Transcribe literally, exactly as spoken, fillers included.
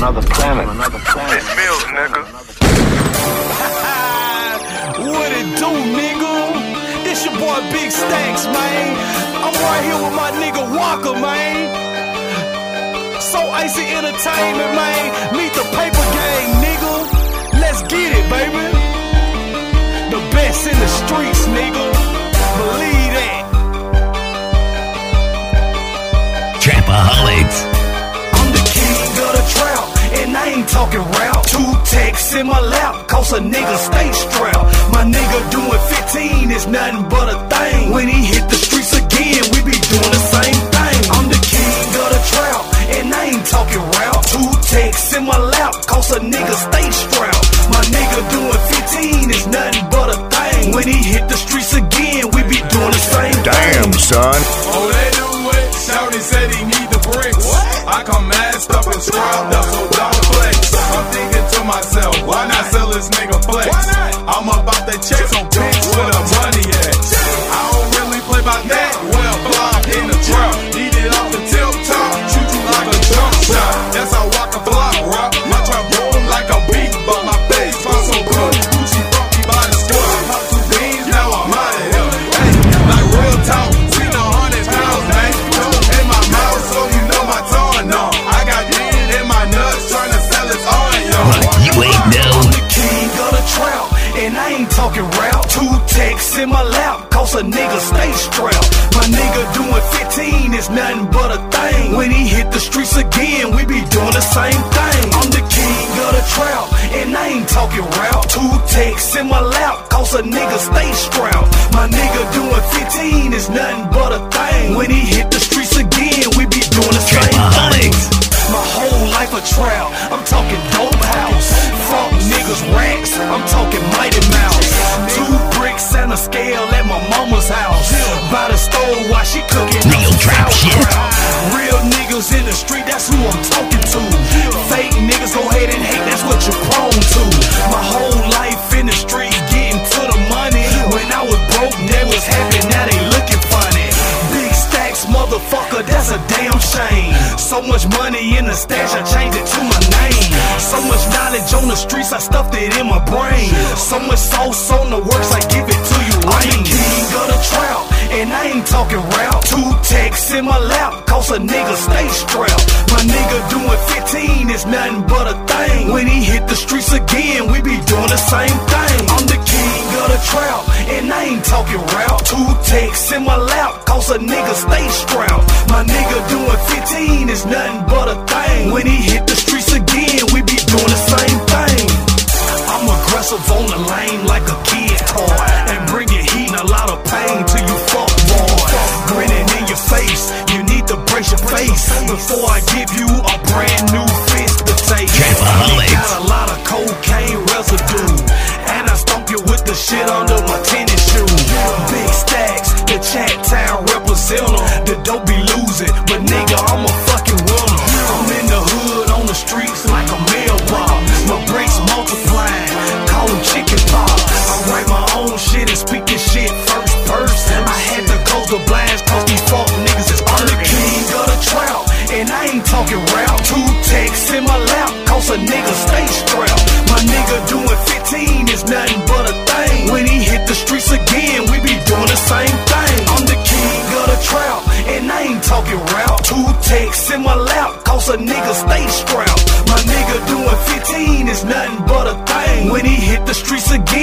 another planet. Another planet. It's Mills, nigga. What it do, nigga? This your boy Big Stacks, man. I'm right here with my nigga Walker, man. So Icy Entertainment, man. Meet the Paper Gang, nigga. Let's get it, baby. The best in the streets, nigga. Believe that. Trapaholics. I'm the king of the trap, and I ain't talking rap. Two texts in my lap, cause a nigga stay strapped. My nigga doing fifteen is nothing but a thing. When he hit the streets again, we be doing the same thing. I'm the king of the trap, and I ain't talking rap. Two texts in my lap, cause a nigga stay strapped. My nigga doing fifteen is nothing but a thing. When he hit the streets again, we be doing the same thing. Damn, son. Oh, they do it. Shouty said he need the bricks. I come masked up and strapped up, so don't flex. I'm thinking to myself, why not sell this nigga flex? I'm about to check some pics where the money at. I don't really play by that. Well, fly in the trap. Need it off the tip top. Shoot you like a jump shot. That's how I can fly, rock. My trap boom like a beat, but my face sounds so good. Gucci brought me by the squad. Pop two beans, now I'm out of here. Hey, like real talk. Seen a hundred pounds, man. In my mouth, so you know my tongue, no. I got weed in my nuts, trying to sell it on, yo. You ain't know. I'm the king of the trap, and I ain't talking rap. Two texts in my lap, cause a nigga stay strapped. My nigga doing fifteen is nothing but a thing. When he hit the streets again, we be doing the same thing. I'm the king of the trap, and I ain't talking rap. Two texts in my lap, cause a nigga stay strapped. My nigga doing fifteen is nothing but a thing. When he hit the streets again, we be doing the same thing. My whole life a trap, I'm talking dope house. Fuck niggas racks, I'm talking Mighty Mouse. Two bricks and a scale at my mama's house. By the stove while she cooking Real trap shit. Real niggas in the street, that's who I'm talking to. Fake niggas go ahead and hate, that's what you're prone to. My whole life in the street, getting to the money. When I was broke, they was happy, now they looking funny. Big Stacks, motherfucker, that's a damn shame. So much money in the stash, I changed it to my name. So much knowledge on the streets, I stuffed it in my brain. So much sauce on the works, I give it to you lame. I'm the king of the trap, and I ain't talking rap. Two texts in my lap, cause a nigga stay strapped. My nigga doing fifteen is nothing but a thing. When he hit the streets again, we be doing the same thing. I'm the king of the trap, and I ain't talking rap. Two texts in my lap, cause a nigga stay strapped. My nigga doing fifteen is nothing but a thing. When he hit the streets again, we be doing the same thing. I'm aggressive on the lane like a kid toy, and bringing heat and a lot of pain to you fuck boy. Grinning in your face, you need to brace your face before I give you a brand new fist to take. Trapaholics. Got a lot of cocaine residue, and I stomp you with the shit under my tennis shoe. Big Stacks, the Chat Town representative. The dope be losing, but nigga, I'm a fucking winner. I'm in the hood on the streets like a mailbox. My bricks multiplying, call them chicken pop. I write my own shit and speak this shit first person. I had to close the blinds cause these fuck niggas is I'm the king of the trap, and I ain't talking rap. Two texts in my lap, cause a nigga stay strapped. My nigga doing fifteen is nothing but a thing. When he hit the streets again, we be doing the same thing. I'm the king of the trap, and I ain't talking rap. Two texts in my lap, cause a nigga stay strapped. My nigga doing fifteen is nothing but a thing. When he hit the streets again,